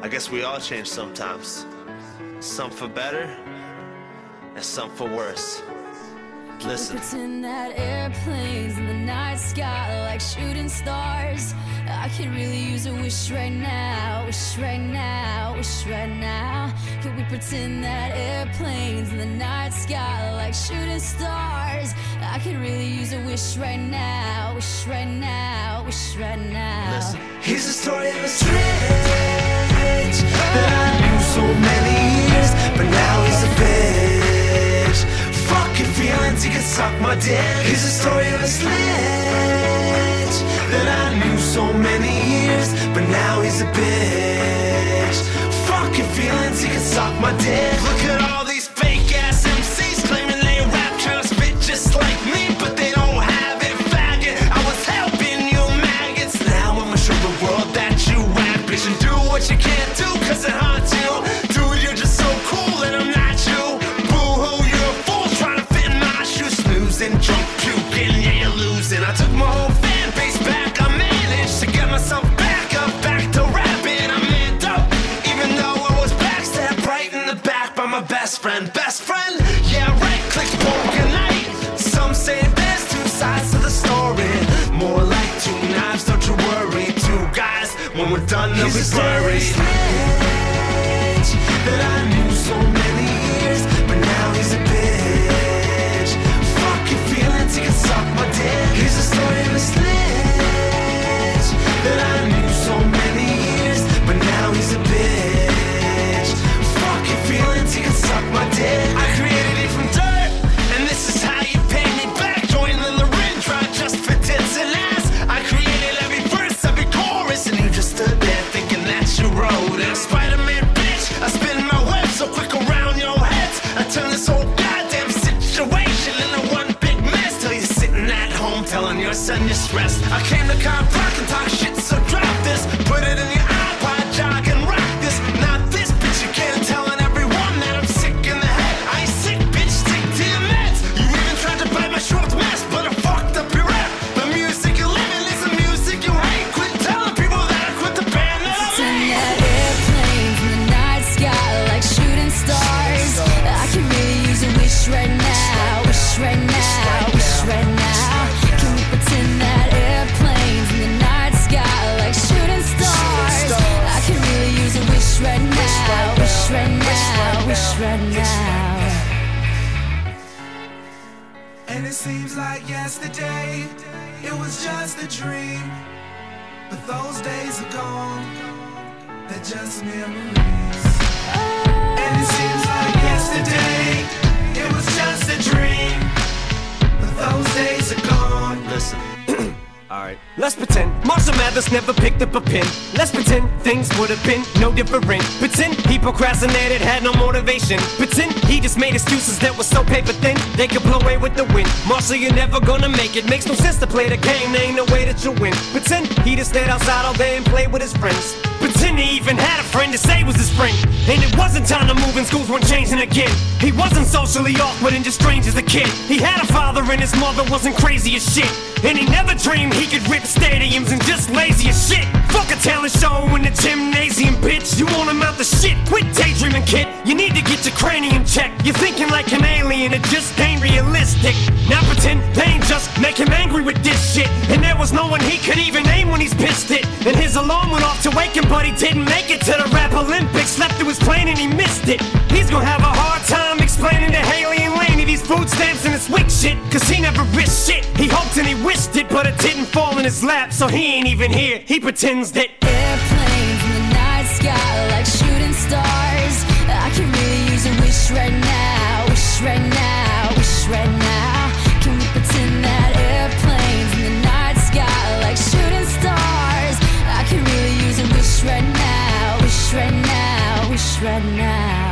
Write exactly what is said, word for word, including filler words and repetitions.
I guess we all change sometimes. Some for better, and some for worse. Listen. Pretend that airplanes in the night sky like shooting stars. I could really use a wish right now, wish right now, wish right now. Can we pretend that airplanes in the night sky like shooting stars? I could really use a wish right now, wish right now, wish right now. Listen. Here's the story of a strange that I knew so many years, but now he's a bitch. Fucking feelings, he can suck my dick. Here's the story of a snitch that I knew so many years, but now he's a bitch. Fucking feelings, he can suck my dick. Look at all these fake ass M Cs claiming they rap, trying to spit just like me, but they don't have it, faggot. I was helping you maggots. Now I'ma show the world that you rap, bitch, and do what you can't do, cause it haunts you. Dude, you're just so cool and I'm not you. Boo-hoo, you're a fool trying to fit in my shoes. Snoozing, drunk, puking, yeah, you're losing. I took my whole fan base back, I managed to get myself back up, back to rapping. I'm manned up, even though I was backstabbed right in the back by my best friend. Best friend? Yeah, right, click, boom, good night. Some say there's two sides to the story, more like two knives, don't you worry. Two guys, when we're done, they'll be buried. That I knew so many years, but now he's a bitch. Fucking feelings, he can suck my dick. Here's the story of a snitch that I knew so many years, but now he's a bitch. Fucking feelings, he can suck my dick. I created it from dirt, and this is how you pay me back. Join the Lorin tribe just for tits and ass. I created every verse, every chorus, and you just stood there thinking that you wrote it. A Spider-Man bitch, I spin my web so quick around your heads. I turn this whole goddamn situation into one big mess till you're sitting at home telling your son you're stressed. I came to Con Rock and talk shit, so drop this. Put it in your iPod, jog and rock this. Not this bitch, you can't telling everyone that I'm sick in the head. I ain't sick, bitch, stick to your meds. You even tried to bite my short mess, but I fucked up your rap. The music you living is the music you hate. Quit telling people that I quit the band that I Pretend made. that airplanes in the night sky like shooting stars. I can really use a wish right now, wish right now, wish right now. Can we pretend that airplanes in the night sky like shooting stars? I can really use a wish right now, wish right now, wish right now. And it seems like yesterday, it was just a dream. But those days are gone, they're just memories. And it seems like yesterday, it was just a dream. But those days are gone. Listen. Alright, let's pretend Marshall Mathers never picked up a pen. Let's pretend things would have been no different. Pretend he procrastinated, had no motivation. Pretend he just made excuses that were so paper thin they could blow away with the wind. Marshall, you're never gonna make it. Makes no sense to play the game, there ain't no way that you'll win. Pretend he just stayed outside all day and played with his friends. Pretend he even had a friend to say was his friend. And it wasn't time to move and schools weren't changing again. He wasn't socially awkward and just strange as a kid. He had a father and his mother wasn't crazy as shit. And he never dreamed he could rip stadiums and just lazy as shit. Fuck a talent show in the gymnasium, bitch. You won't amount to shit. Quit daydreaming, kid. You need to get your cranium checked. You're thinking like an alien, it just ain't realistic. Now pretend pain just make him angry with this shit. And there was no one he could even name when he's pissed it. And his alarm went off to wake him, but he didn't make it to the rap Olympics. Slept through his plane and he missed it. He's gonna have a hard time explaining to Haley and Laney these food stamps and this weak shit. Cause he never risked shit. He hoped and he wished it, but it didn't fall in his lap. So he ain't even here. He pretends that Airplanes in the night sky like shooting stars. I can really use a wish right now, wish right now, wish right now. Can we pretend that airplanes in the night sky like shooting stars? I can really use a wish right now, wish right now, wish right now.